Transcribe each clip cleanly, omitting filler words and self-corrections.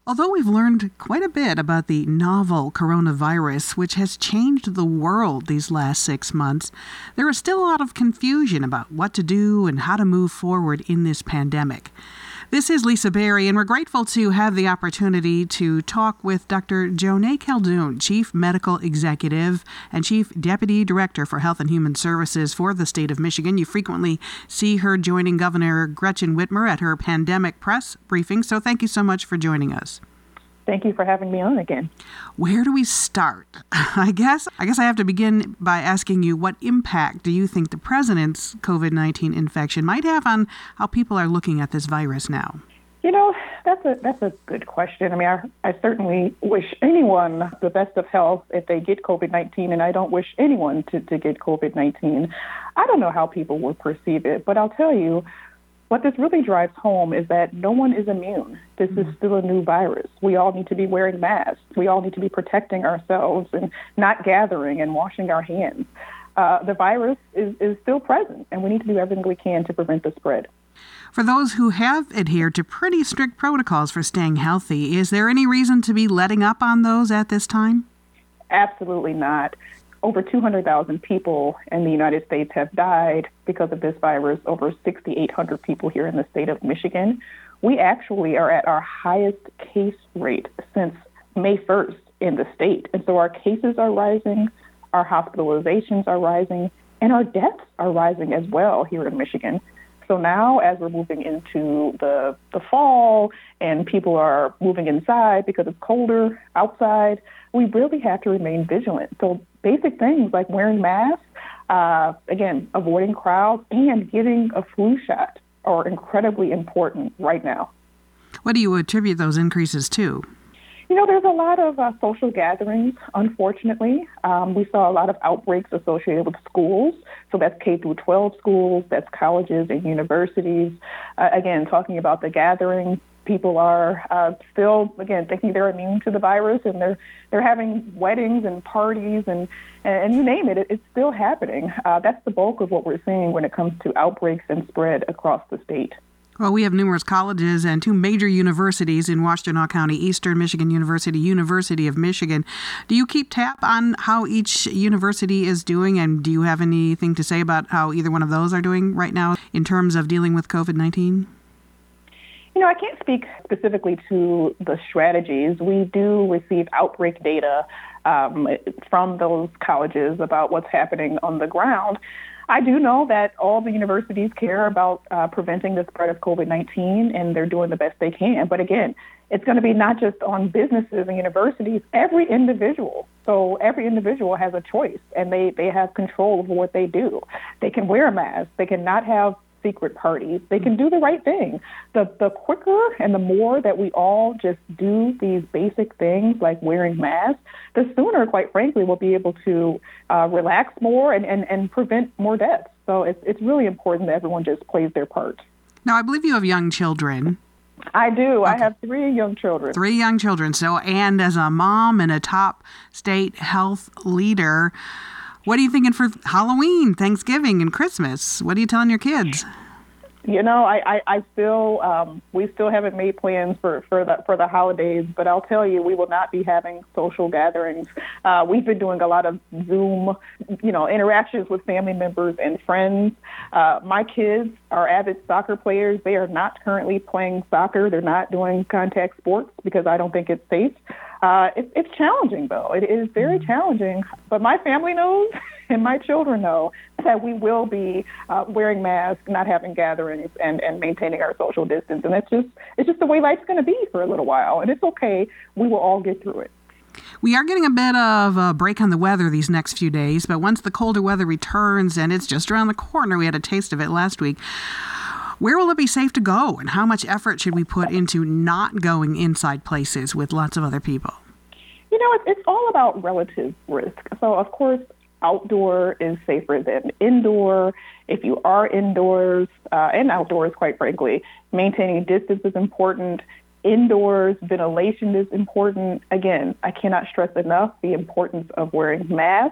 Although we've learned quite a bit about the novel coronavirus, which has changed the world these last 6 months, there is still a lot of confusion about what to do and how to move forward in this pandemic. This is Lisa Berry, and we're grateful to have the opportunity to talk with Dr. Joneigh Khaldun, Chief Medical Executive and Chief Deputy Director for Health and Human Services for the state of Michigan. You frequently see her joining Governor Gretchen Whitmer at her pandemic press briefing, so thank you so much for joining us. Thank you for having me on again. Where do we start? I guess I have to begin by asking you, what impact do you think the president's COVID-19 infection might have on how people are looking at this virus now? You know, that's a good question. I mean, I certainly wish anyone the best of health if they get COVID-19, and I don't wish anyone to get COVID-19. I don't know how people will perceive it, but I'll tell you, what this really drives home is that no one is immune. This is still a new virus. We all need to be wearing masks. We all need to be protecting ourselves and not gathering and washing our hands. The virus is still present, and we need to do everything we can to prevent the spread. For those who have adhered to pretty strict protocols for staying healthy, is there any reason to be letting up on those at this time? Absolutely not. Over 200,000 people in the United States have died because of this virus, over 6,800 people here in the state of Michigan. We actually are at our highest case rate since May 1st in the state. And so our cases are rising, our hospitalizations are rising, and our deaths are rising as well here in Michigan. So now, as we're moving into the fall and people are moving inside because it's colder outside, we really have to remain vigilant. So basic things like wearing masks, again, avoiding crowds, and getting a flu shot are incredibly important right now. What do you attribute those increases to? You know, there's a lot of social gatherings, unfortunately. We saw a lot of outbreaks associated with schools. So that's K through 12 schools, that's colleges and universities. Again, talking about the gatherings, people are still, again, thinking they're immune to the virus, and they're having weddings and parties and you name it, it's still happening. That's the bulk of what we're seeing when it comes to outbreaks and spread across the state. Well, we have numerous colleges and two major universities in Washtenaw County, Eastern Michigan University, University of Michigan. Do you keep tab on how each university is doing, and do you have anything to say about how either one of those are doing right now in terms of dealing with COVID-19? You know, I can't speak specifically to the strategies. We do receive outbreak data from those colleges about what's happening on the ground. I do know that all the universities care about preventing the spread of COVID-19, and they're doing the best they can. But again, it's going to be not just on businesses and universities, every individual. So every individual has a choice, and they have control over what they do. They can wear a mask. They cannot have secret parties. They can do the right thing. The quicker and the more that we all just do these basic things like wearing masks, the sooner, quite frankly, we'll be able to relax more and prevent more deaths. So it's really important that everyone just plays their part. Now, I believe you have young children. I do. Okay. I have 3 young children. 3 young children. So, and as a mom and a top state health leader, what are you thinking for Halloween, Thanksgiving, and Christmas? What are you telling your kids? You know, I still we still haven't made plans for the holidays, but I'll tell you, we will not be having social gatherings. We've been doing a lot of Zoom, interactions with family members and friends. My kids are avid soccer players. They are not currently playing soccer. They're not doing contact sports because I don't think it's safe. It's challenging, though. It is very challenging. But my family knows and my children know that we will be wearing masks, not having gatherings, and maintaining our social distance. And it's just the way life's going to be for a little while. And it's okay. We will all get through it. We are getting a bit of a break on the weather these next few days, but once the colder weather returns, and it's just around the corner, we had a taste of it last week, where will it be safe to go, and how much effort should we put into not going inside places with lots of other people? You know, it's all about relative risk. So, of course, outdoor is safer than indoor. If you are indoors and outdoors, quite frankly, maintaining distance is important. Indoors, ventilation is important. Again, I cannot stress enough the importance of wearing masks.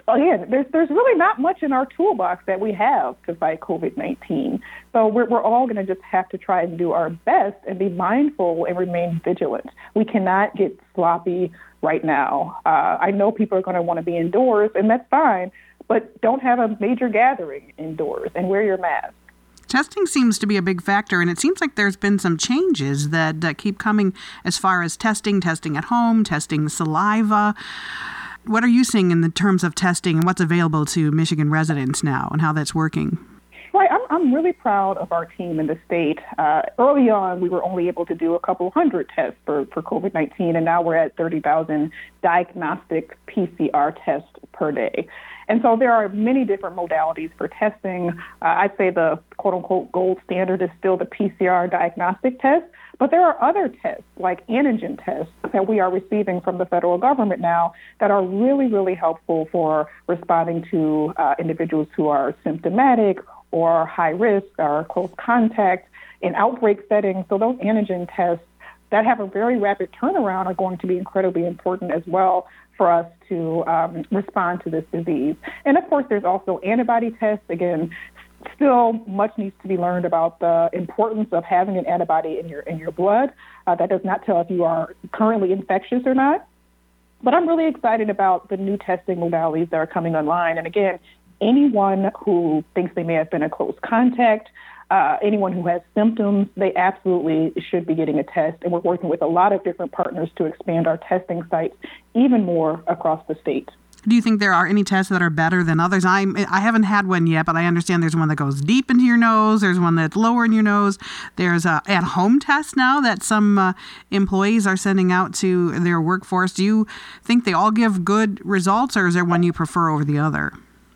again, there's really not much in our toolbox that we have to fight COVID-19. So we're all going to just have to try and do our best and be mindful and remain vigilant. We cannot get sloppy right now. I know people are going to want to be indoors, and that's fine, but don't have a major gathering indoors and wear your mask. Testing seems to be a big factor, and it seems like there's been some changes that keep coming as far as testing at home, testing saliva. What are you seeing in the terms of testing and what's available to Michigan residents now and how that's working? Right. I'm really proud of our team in the state. Early on, we were only able to do a couple hundred tests for COVID-19, and now we're at 30,000 diagnostic PCR tests per day. And so there are many different modalities for testing. I'd say the quote-unquote gold standard is still the PCR diagnostic test, but there are other tests like antigen tests that we are receiving from the federal government now that are really, really helpful for responding to individuals who are symptomatic or high risk or close contact in outbreak settings. So those antigen tests that have a very rapid turnaround are going to be incredibly important as well for us to respond to this disease. And of course, there's also antibody tests. Again, still much needs to be learned about the importance of having an antibody in your blood. That does not tell if you are currently infectious or not. But I'm really excited about the new testing modalities that are coming online. And again, anyone who thinks they may have been a close contact, anyone who has symptoms, they absolutely should be getting a test. And we're working with a lot of different partners to expand our testing sites even more across the state. Do you think there are any tests that are better than others? I haven't had one yet, but I understand there's one that goes deep into your nose. There's one that's lower in your nose. There's a at-home test now that some employees are sending out to their workforce. Do you think they all give good results, or is there one you prefer over the other?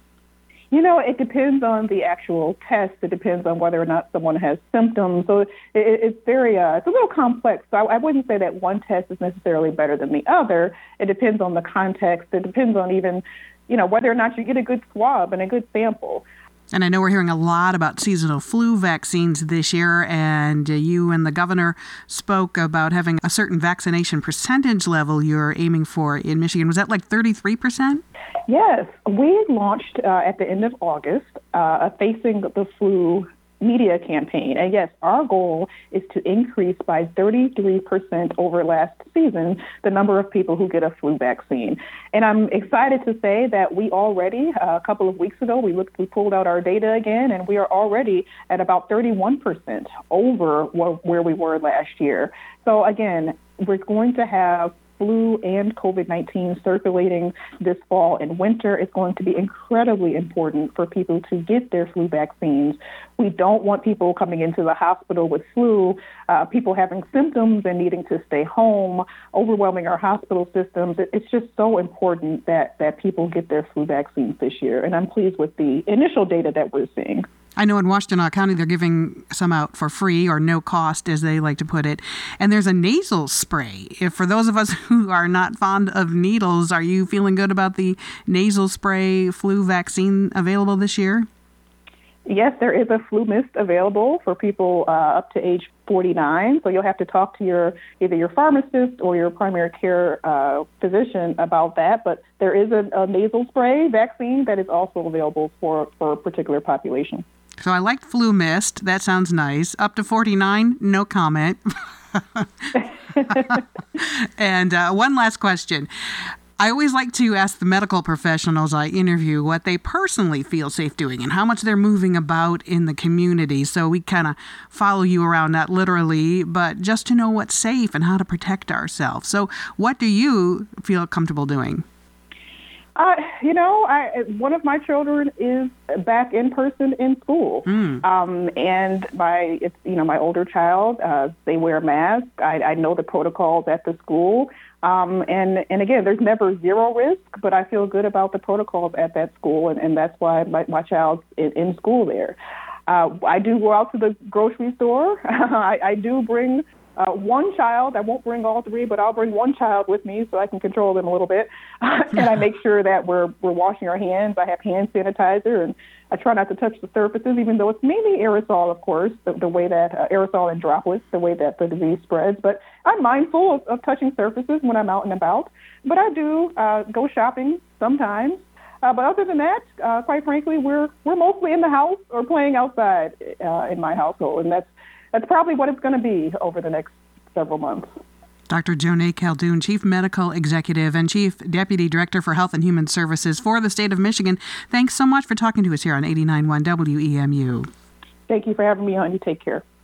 You know, it depends on the actual test. It depends on whether or not someone has symptoms. So it's very, it's a little complex. So I wouldn't say that one test is necessarily better than the other. It depends on the context. It depends on even, whether or not you get a good swab and a good sample. And I know we're hearing a lot about seasonal flu vaccines this year, and you and the governor spoke about having a certain vaccination percentage level you're aiming for in Michigan. Was that like 33%? Yes. We launched at the end of August a Facing the Flu media campaign. And yes, our goal is to increase by 33% over last season the number of people who get a flu vaccine. And I'm excited to say that we already, a couple of weeks ago, we pulled out our data again, and we are already at about 31% over where we were last year. So again, we're going to have flu and COVID-19 circulating this fall and winter. It's going to be incredibly important for people to get their flu vaccines. We don't want people coming into the hospital with flu, people having symptoms and needing to stay home, overwhelming our hospital systems. It's just so important that people get their flu vaccines this year. And I'm pleased with the initial data that we're seeing. I know in Washtenaw County they're giving some out for free or no cost, as they like to put it. And there's a nasal spray. If for those of us who are not fond of needles, are you feeling good about the nasal spray flu vaccine available this year? Yes, there is a flu mist available for people up to age 49. So you'll have to talk to either your pharmacist or your primary care physician about that. But there is a nasal spray vaccine that is also available for a particular population. So I liked flu mist. That sounds nice. Up to 49, no comment. And one last question. I always like to ask the medical professionals I interview what they personally feel safe doing and how much they're moving about in the community. So we kind of follow you around, not literally, but just to know what's safe and how to protect ourselves. So what do you feel comfortable doing? One of my children is back in person in school. And my older child, they wear masks. I know the protocols at the school. And again, there's never zero risk, but I feel good about the protocols at that school, and that's why my child's in school there. I do go out to the grocery store. I do bring one child. I won't bring all three, but I'll bring one child with me so I can control them a little bit. And I make sure that we're washing our hands. I have hand sanitizer, and I try not to touch the surfaces, even though it's mainly aerosol, of course, the way that aerosol and droplets, the way that the disease spreads. But I'm mindful of touching surfaces when I'm out and about. But I do go shopping sometimes. But other than that, quite frankly, we're mostly in the house or playing outside in my household, and that's probably what it's going to be over the next several months. Dr. Joneigh Khaldun, Chief Medical Executive and Chief Deputy Director for Health and Human Services for the state of Michigan, thanks so much for talking to us here on 89.1 WEMU. Thank you for having me on. You take care.